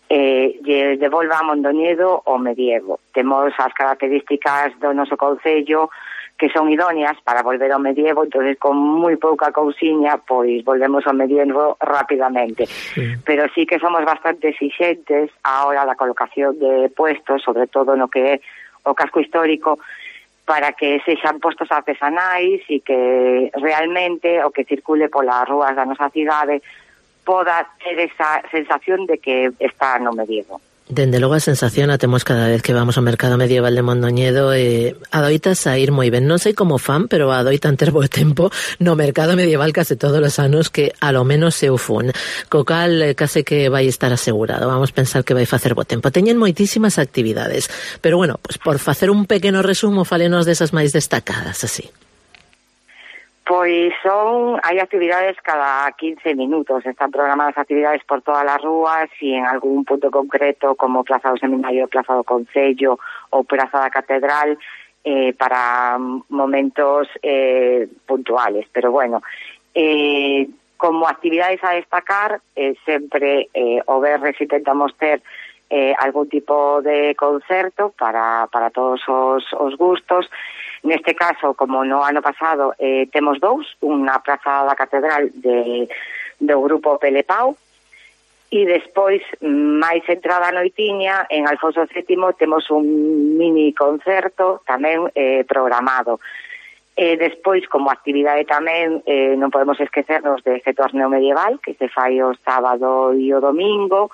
lle devolva a Mondoñedo o medievo. Temos as características do noso concello que son idóneas para volver ao medievo, entonces con moi pouca cousiña, pois volvemos ao medievo rapidamente. Pero sí que somos bastante exigentes a hora da colocación de puestos, sobre todo no que é o casco histórico, para que sexan postos artesanais e que realmente o que circule polas rúas da nosa cidade poda ter esa sensación de que está no medievo. Dende logo a sensación a temos cada vez que vamos ao mercado medieval de Mondoñedo, adoita saír moi ben, non sei como fan, pero adoitan ter bo tempo no mercado medieval case todos os anos, que a lo menos eu fun, co cal case que vai estar asegurado, vamos pensar que vai facer bo tempo. Teñen moitísimas actividades, pero bueno, pues por facer un pequeno resumo, falenos desas máis destacadas, así. Pois hai actividades cada 15 minutos, están programadas actividades por todas as rúas e en algún punto concreto como Plaza do Seminario, Plaza do Concello ou Praza da Catedral para momentos puntuales, pero bueno, como actividades a destacar, sempre o venres intentamos ter algún tipo de concerto para todos os gustos. Neste caso, como no ano pasado, temos dous, unha Praza da Catedral do grupo Pelepau, e despois, máis entrada a noitiña, en Alfonso VII temos un mini concerto tamén programado. Despois, como actividade tamén, non podemos esquecernos deste torneo medieval que se fai o sábado e o domingo,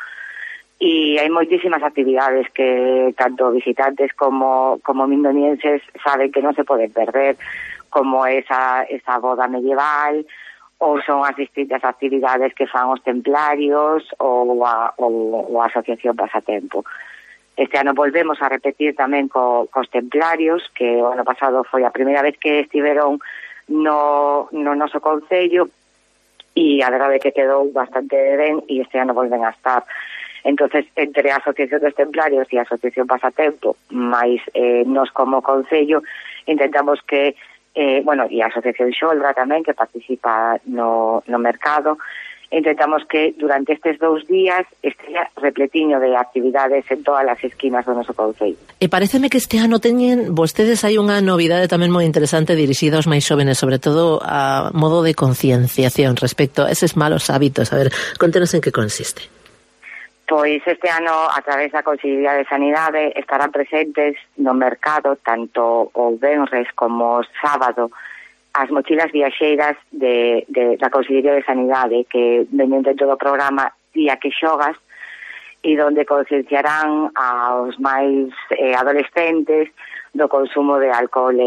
e hai moitísimas actividades que tanto visitantes como mindonienses saben que non se poden perder, como esa boda medieval, ou son as distintas actividades que fan os templarios ou a Asociación Pasatempo. Este ano volvemos a repetir tamén cos templarios, que o ano pasado foi a primeira vez que estiveron no noso concello, e a verdade que quedou bastante ben, e este ano volven a estar. Entonces, entre a Asociación dos Templarios e a Asociación Pasatempo, máis nos como concello, intentamos que, e a Asociación Xoldra tamén, que participa no mercado, intentamos que durante estes 2 días estea repletiño de actividades en todas as esquinas do noso concello. E pareceme que este ano teñen vostedes hai unha novidade tamén moi interesante dirixida aos máis xóvenes, sobre todo a modo de concienciación respecto a eses malos hábitos. A ver, contenos en que consiste. Pois este ano, a través da Consellería de Sanidade, estarán presentes no mercado, tanto o venres como o sábado, as mochilas viaxeiras da Consellería de Sanidade, que veñen dentro do programa Día que Xogas, e donde concienciarán aos máis adolescentes do consumo de alcohol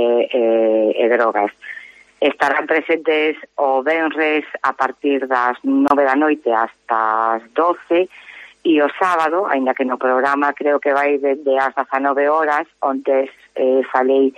e drogas. Estarán presentes o venres a partir das 9 da noite hasta as 12, e o sábado, aínda que no programa creo que vai desde as 19 horas, onde falei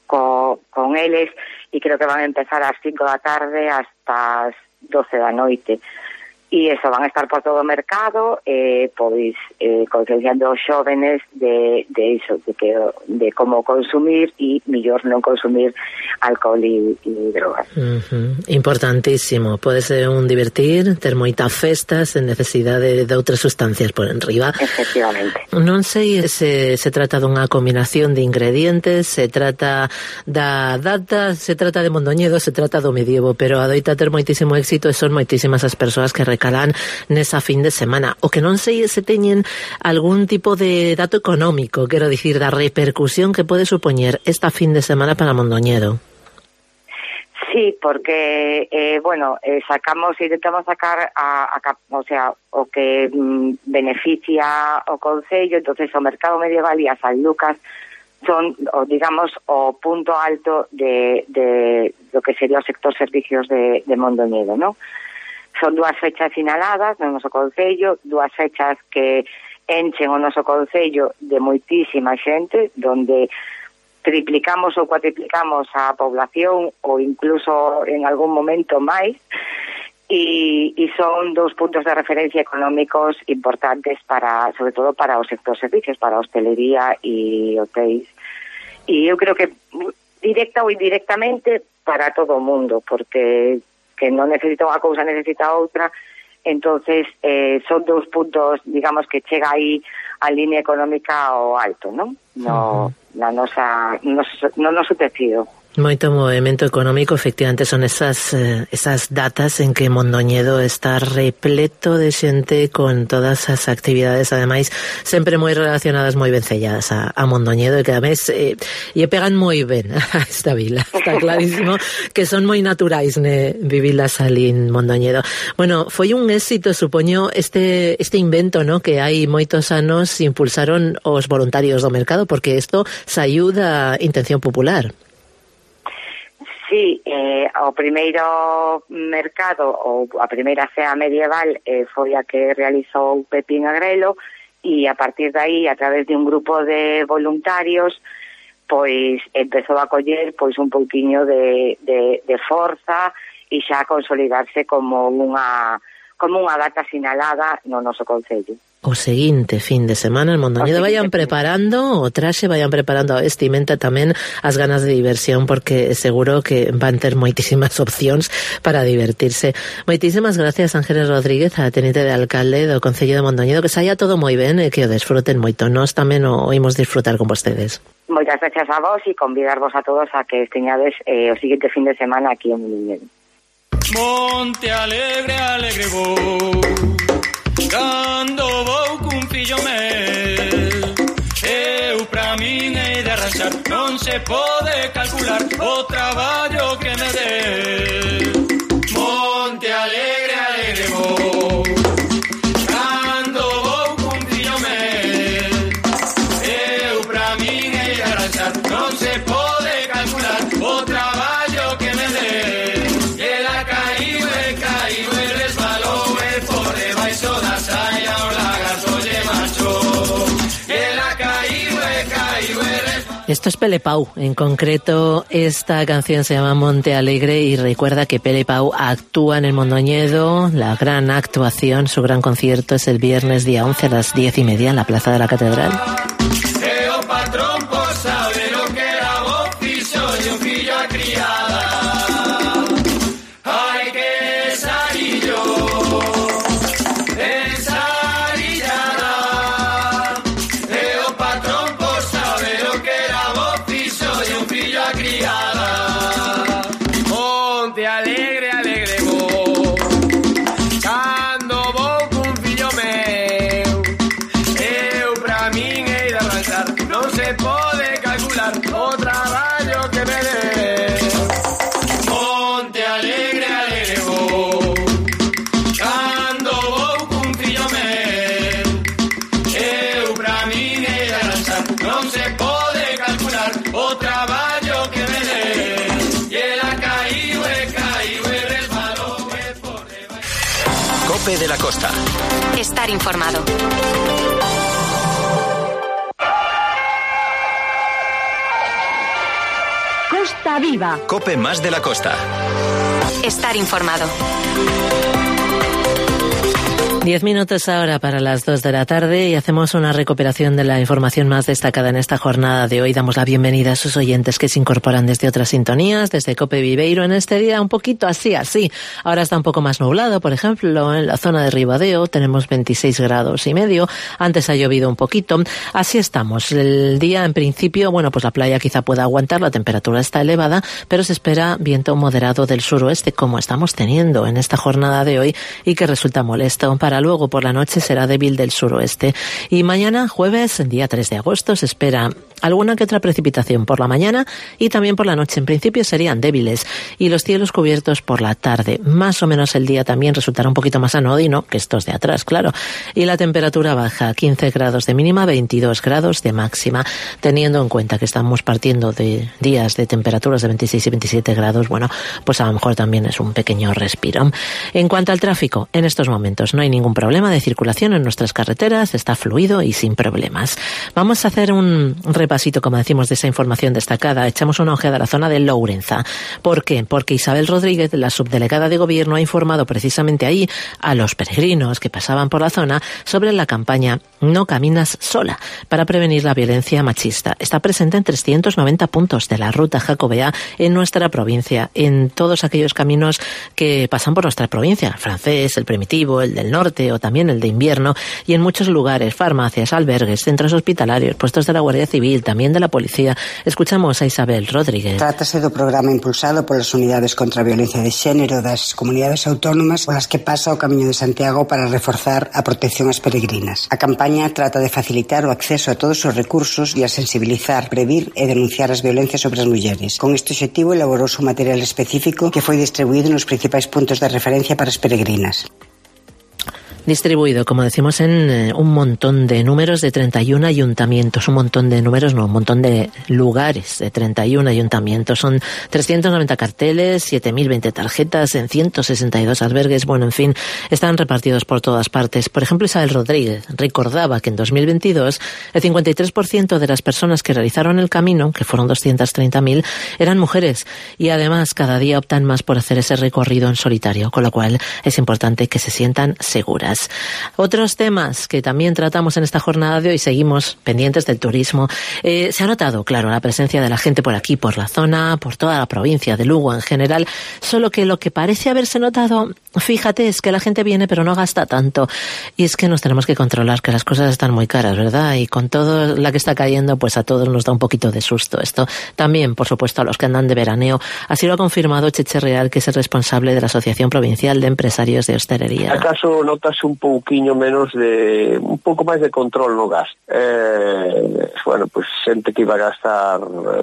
con eles, e creo que van a empezar ás 5 da tarde hasta as 12 da noite. e eso, van a estar por todo o mercado, pois concienciando os xóvenes de iso, de como consumir e mellor non consumir alcohol e drogas. Importantísimo, pode ser un divertir, ter moitas festas sen necesidade de outras sustancias por enriba. Efectivamente. Non sei se trata dunha combinación de ingredientes, se trata da data, se trata de Mondoñedo, se trata do medievo, pero adoita ter moitísimo éxito e son moitísimas as persoas que recalan nesa fin de semana. O que non sei se teñen algún tipo de dato económico, quero dicir, da repercusión que pode supoñer esta fin de semana para Mondoñedo. Sí, porque, intentamos sacar o sea, o que beneficia o Concello, entonces o mercado medieval e a San Lucas son, digamos, o punto alto de lo que sería o sector servicios de Mondoñedo, ¿no? Son 2 fechas sinaladas no noso Concello, 2 fechas que enchen o noso Concello de moitísima xente, donde triplicamos ou cuatriplicamos a población ou incluso en algún momento máis, e son 2 puntos de referencia económicos importantes sobre todo para o sector servicios, para a hostelería e hotéis, e eu creo que directa ou indirectamente para todo o mundo, porque que non necesita unha cousa, necesita outra, entonces son 2 puntos, digamos, que chega aí a línea económica ao alto, non? No noso tecido. Moito movimento económico, efectivamente, son esas datas en que Mondoñedo está repleto de xente con todas as actividades, ademais, sempre moi relacionadas, moi ben selladas a Mondoñedo, e que ademais lle pegan moi ben a esta vila. Está clarísimo que son moi naturais vivilas ali en Mondoñedo. Bueno, foi un éxito, supoño, este invento, ¿no?, que hai moitos anos impulsaron os voluntarios do mercado, porque isto saiu da intención popular. Sí, o primeiro mercado ou a primeira cea medieval foi a que realizou Pepín Agrelo, e a partir de aí, a través de un grupo de voluntarios, pois empezou a coller pois un pouquiño de forza e xa a consolidarse como unha data sinalada no noso Concello. O seguinte fin de semana en Mondoñedo vayan preparando o traxe, vayan preparando a vestimenta, tamén as ganas de diversión, porque seguro que van ter moitísimas opcións para divertirse. Moitísimas gracias, Ángeles Rodríguez, a teniente de alcalde do Concello de Mondoñedo, que saia todo moi ben e que o desfruten moito. Nós tamén o oímos disfrutar con vostedes. Moitas gracias a vos e convidarvos a todos a que esteñades o seguinte fin de semana aquí en Mondoñedo. Monte alegre, alegre vou, cando vou cun fillo meu. Eu pra min hei de arranxar, non se pode calcular o traballo que me dé. Monte alegre, alegre vou, cando vou cun fillo meu. Eu pra min hei de arranxar, non se pode calcular o traballo que me dé. Esto es Pele Pau, en concreto esta canción se llama Monte Alegre y recuerda que Pele Pau actúa en el Mondoñedo. La gran actuación, su gran concierto es el viernes día 11 a las 10:30 en la Plaza de la Catedral. Cope de la Costa. Estar informado. Costa Viva. Cope más de la Costa. Estar informado. 10 minutos ahora para las 2 de la tarde y hacemos una recuperación de la información más destacada en esta jornada de hoy. Damos la bienvenida a sus oyentes que se incorporan desde otras sintonías, desde Cope Viveiro en este día un poquito así. Ahora está un poco más nublado, por ejemplo, en la zona de Ribadeo tenemos 26 grados y medio. Antes ha llovido un poquito. Así estamos. El día, en principio, bueno, pues la playa quizá pueda aguantar, la temperatura está elevada, pero se espera viento moderado del suroeste, como estamos teniendo en esta jornada de hoy y que resulta molesto. Para luego por la noche será débil del suroeste. Y mañana, jueves, día 3 de agosto, se espera alguna que otra precipitación por la mañana y también por la noche. En principio serían débiles y los cielos cubiertos por la tarde. Más o menos el día también resultará un poquito más anodino que estos de atrás, claro. Y la temperatura baja, 15 grados de mínima, 22 grados de máxima. Teniendo en cuenta que estamos partiendo de días de temperaturas de 26 y 27 grados, bueno, pues a lo mejor también es un pequeño respiro. En cuanto al tráfico, en estos momentos no hay ningún problema de circulación en nuestras carreteras, está fluido y sin problemas. Vamos a hacer un repasito, como decimos, de esa información destacada. Echamos una ojeada a la zona de Lourenza. ¿Por qué? Porque Isabel Rodríguez, la subdelegada de Gobierno, ha informado precisamente ahí a los peregrinos que pasaban por la zona sobre la campaña No Caminas Sola para prevenir la violencia machista. Está presente en 390 puntos de la ruta jacobea en nuestra provincia, en todos aquellos caminos que pasan por nuestra provincia, el francés, el primitivo, el del norte o también el de invierno, y en muchos lugares, farmacias, albergues, centros hospitalarios, puestos de la Guardia Civil, también de la policía. Escuchamos a Isabel Rodríguez. Trátase do programa impulsado polas unidades contra a violencia de xénero das comunidades autónomas polas que pasa o Camiño de Santiago para reforzar a protección ás peregrinas. A campaña trata de facilitar o acceso a todos os recursos e a sensibilizar, previr e denunciar as violencias sobre as mulleres. Con este objetivo elaborouse un material específico que foi distribuído nos principais puntos de referencia para as peregrinas. Distribuido, como decimos, en un montón de números de 31 ayuntamientos. Un montón de números, no, un montón de lugares de 31 ayuntamientos. Son 390 carteles, 7.020 tarjetas en 162 albergues. Bueno, en fin, están repartidos por todas partes. Por ejemplo, Isabel Rodríguez recordaba que en 2022 el 53% de las personas que realizaron el camino, que fueron 230.000, eran mujeres. Y además cada día optan más por hacer ese recorrido en solitario, con lo cual es importante que se sientan seguras. Otros temas que también tratamos en esta jornada de hoy, seguimos pendientes del turismo. Se ha notado, claro, la presencia de la gente por aquí, por la zona, por toda la provincia de Lugo en general, solo que lo que parece haberse notado, fíjate, es que la gente viene pero no gasta tanto. Y es que nos tenemos que controlar, que las cosas están muy caras, ¿verdad? Y con todo la que está cayendo, pues a todos nos da un poquito de susto esto. También, por supuesto, a los que andan de veraneo. Así lo ha confirmado Cheche Real, que es el responsable de la Asociación Provincial de Empresarios de Hostelería. ¿Acaso notas un pouquiño menos de un pouco máis de control no gasto? Bueno, pues xente que iba a gastar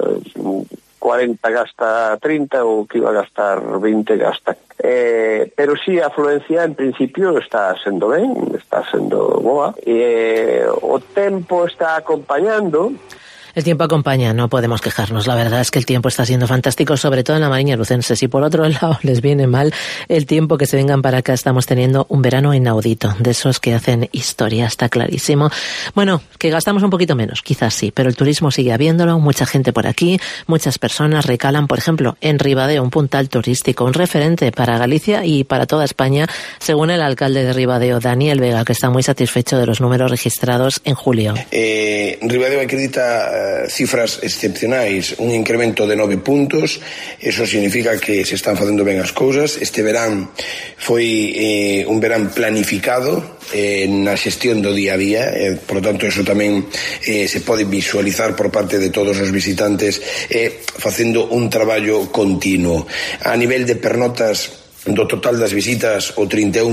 40 gasta 30 ou que iba a gastar 20 gasta. Pero sí, a afluencia en principio está sendo ben, está sendo boa. O tempo está acompañando. El tiempo acompaña, no podemos quejarnos. La verdad es que el tiempo está siendo fantástico, sobre todo en la Mariña Lucense. Si por otro lado les viene mal el tiempo, que se vengan para acá. Estamos teniendo un verano inaudito, de esos que hacen historia, está clarísimo. Bueno, que gastamos un poquito menos, quizás sí, pero el turismo sigue habiéndolo, mucha gente por aquí, muchas personas recalan, por ejemplo, en Ribadeo, un puntal turístico, un referente para Galicia y para toda España, según el alcalde de Ribadeo, Daniel Vega, que está muy satisfecho de los números registrados en julio. Ribadeo acredita cifras excepcionais, un incremento de 9 puntos. Eso significa que se están facendo ben as cousas. Este verán foi un verán planificado na xestión do día a día, por lo tanto eso tamén se pode visualizar por parte de todos os visitantes, facendo un traballo continuo. A nivel de pernotas do total das visitas, o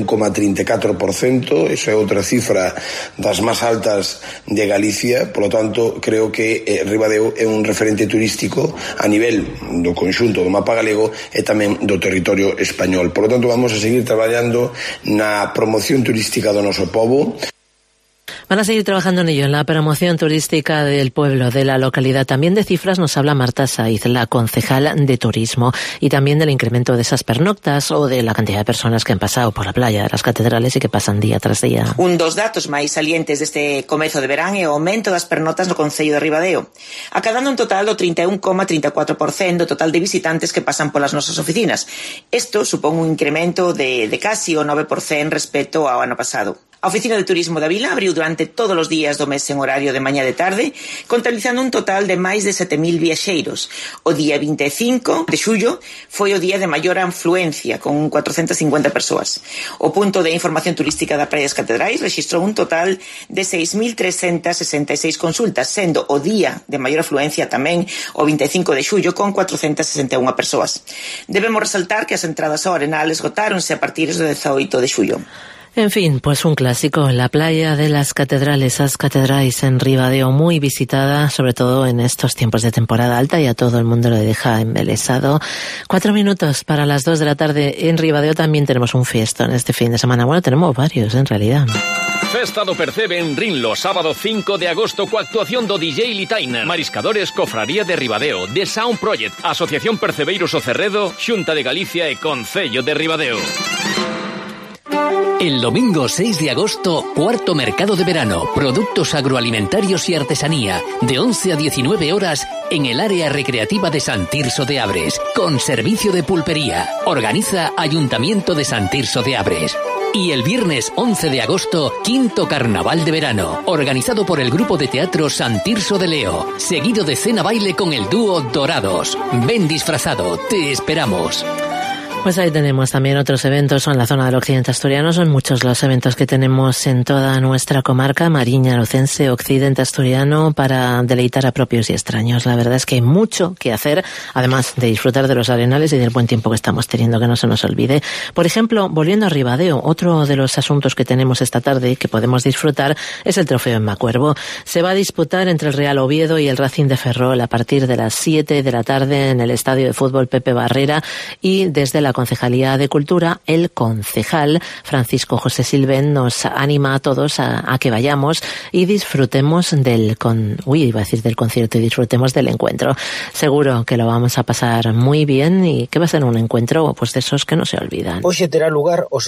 31,34%, eso é outra cifra das máis altas de Galicia. Por lo tanto, creo que Ribadeo é un referente turístico a nivel do conxunto do mapa galego e tamén do territorio español. Por lo tanto, vamos a seguir traballando na promoción turística do noso pobo. Van a seguir trabajando en ello, en la promoción turística del pueblo, de la localidad. También de cifras nos habla Marta Saiz, la concejal de turismo, y también del incremento de esas pernoctas o de la cantidad de personas que han pasado por la playa de las catedrales y que pasan día tras día. Un dos datos máis salientes deste comezo de verán é o aumento das pernoctas no concello de Ribadeo, acadando un total do 31,34% do total de visitantes que pasan polas nosas oficinas. Isto supón un incremento de casi o 9% respecto ao ano pasado. A Oficina de Turismo da Vila abriu durante todos os días do mes en horario de mañá de tarde, contabilizando un total de máis de 7.000 viaxeiros. O día 25 de xullo foi o día de maior afluencia, con 450 persoas. O punto de información turística da Praia das Catedrais rexistrou un total de 6.366 consultas, sendo o día de maior afluencia tamén o 25 de xullo con 461 persoas. Debemos resaltar que as entradas ao Arenal esgotáronse a partir do 18 de xullo. En fin, pues un clásico, la playa de las catedrales, las catedrais en Ribadeo, muy visitada, sobre todo en estos tiempos de temporada alta, y a todo el mundo lo deja embelesado. 4 minutos para las 2 de la tarde. En Ribadeo también tenemos un fiestón este fin de semana. Bueno, tenemos varios, en realidad. Festa do Percebe en Rinlo, sábado 5 de agosto, coa actuación do DJ Litainer, Mariscadores, Cofradía de Ribadeo, The Sound Project, Asociación Percebeiros o Cerredo, Xunta de Galicia e Concello de Ribadeo. El domingo 6 de agosto, cuarto mercado de verano, productos agroalimentarios y artesanía, de 11 a 19 horas en el área recreativa de Sant Tirso de Abres, con servicio de pulpería. Organiza Ayuntamiento de Sant Tirso de Abres. Y el viernes 11 de agosto, quinto carnaval de verano, organizado por el grupo de teatro Sant Tirso de Leo, seguido de cena baile con el dúo Dorados. Ven disfrazado, te esperamos. Pues ahí tenemos también otros eventos en la zona del occidente asturiano. Son muchos los eventos que tenemos en toda nuestra comarca, Mariña, Lucense, occidente asturiano, para deleitar a propios y extraños. La verdad es que hay mucho que hacer, además de disfrutar de los arenales y del buen tiempo que estamos teniendo, que no se nos olvide. Por ejemplo, volviendo a Ribadeo, otro de los asuntos que tenemos esta tarde que podemos disfrutar es el trofeo en Macuervo. Se va a disputar entre el Real Oviedo y el Racing de Ferrol a partir de las 7 de la tarde en el estadio de fútbol Pepe Barrera, y desde la Concejalía de Cultura, el concejal Francisco José Silvén nos anima a todos a que vayamos y disfrutemos del concierto y disfrutemos del encuentro. Seguro que lo vamos a pasar muy bien y que va a ser un encuentro pues de esos que no se olvidan. Hoxe terá lugar o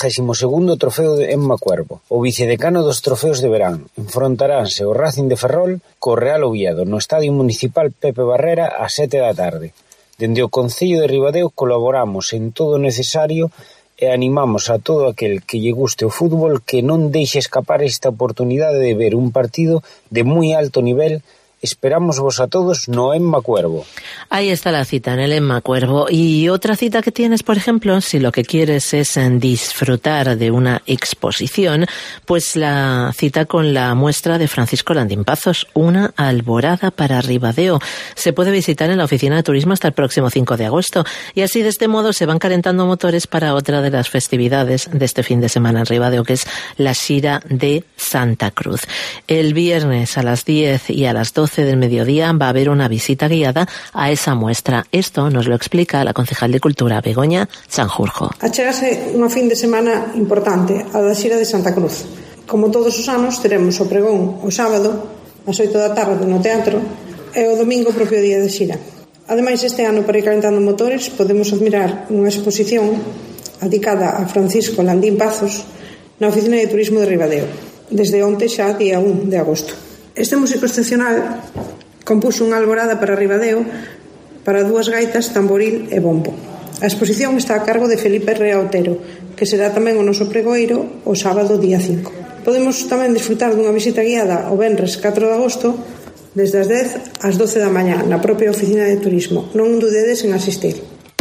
72º trofeo en Macuervo. O vicedecano dos trofeos de verán. Enfrontaránse o Racing de Ferrol co Real Oviedo no Estadio Municipal Pepe Barrera a 7 da tarde. Dende o Concello de Ribadeo colaboramos en todo o necesario e animamos a todo aquel que lle guste o fútbol que non deixe escapar esta oportunidade de ver un partido de moi alto nivel. Esperamos vos a todos no en Macuervo. Ahí está la cita, en el en Macuervo. Y otra cita que tienes, por ejemplo, si lo que quieres es disfrutar de una exposición, pues la cita con la muestra de Francisco Landín-Pazos, una alborada para Ribadeo. Se puede visitar en la Oficina de Turismo hasta el próximo 5 de agosto. Y así, de este modo, se van calentando motores para otra de las festividades de este fin de semana en Ribadeo, que es la Xira de Santa Cruz. El viernes a las 10 y a las 12 del mediodía va a haber una visita guiada a esa muestra. Esto nos lo explica la concejal de Cultura, Begoña Sanjurjo. Achegase unha fin de semana importante, a da Xira de Santa Cruz. Como todos os anos, teremos o pregón o sábado, ás 8 da tarde no teatro, e o domingo propio día de Xira. Ademais, este ano, para ir calentando motores, podemos admirar unha exposición dedicada a Francisco Landín-Pazos na Oficina de Turismo de Ribadeo, desde onte xa día 1 de agosto. Este músico excepcional compuxo unha alborada para Ribadeo para 2 gaitas, tamboril e bombo. A exposición está a cargo de Felipe Rea Otero, que será tamén o noso pregoeiro o sábado día 5. Podemos tamén disfrutar dunha visita guiada o venres 4 de agosto desde as 10 ás 12 da mañá na propia Oficina de Turismo. Non dudedes en asistir.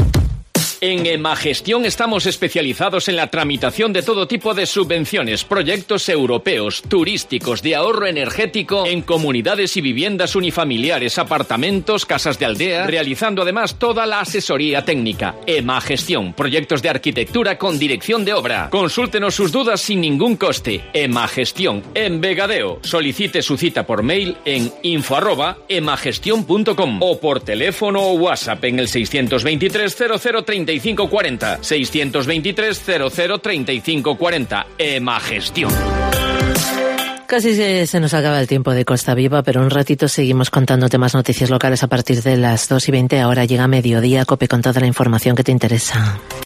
En Emagestión estamos especializados en la tramitación de todo tipo de subvenciones, proyectos europeos, turísticos, de ahorro energético en comunidades y viviendas unifamiliares, apartamentos, casas de aldea, realizando además toda la asesoría técnica. Emagestión, proyectos de arquitectura con dirección de obra. Consúltenos sus dudas sin ningún coste. Emagestión, en Vegadeo. Solicite su cita por mail en info@emagestion.com o por teléfono o WhatsApp en el 623 0035 40 623 003540. Emagestión. Casi se nos acaba el tiempo de Costa Viva, pero un ratito seguimos contándote más noticias locales a partir de las 2:20. Ahora llega mediodía, COPE, con toda la información que te interesa.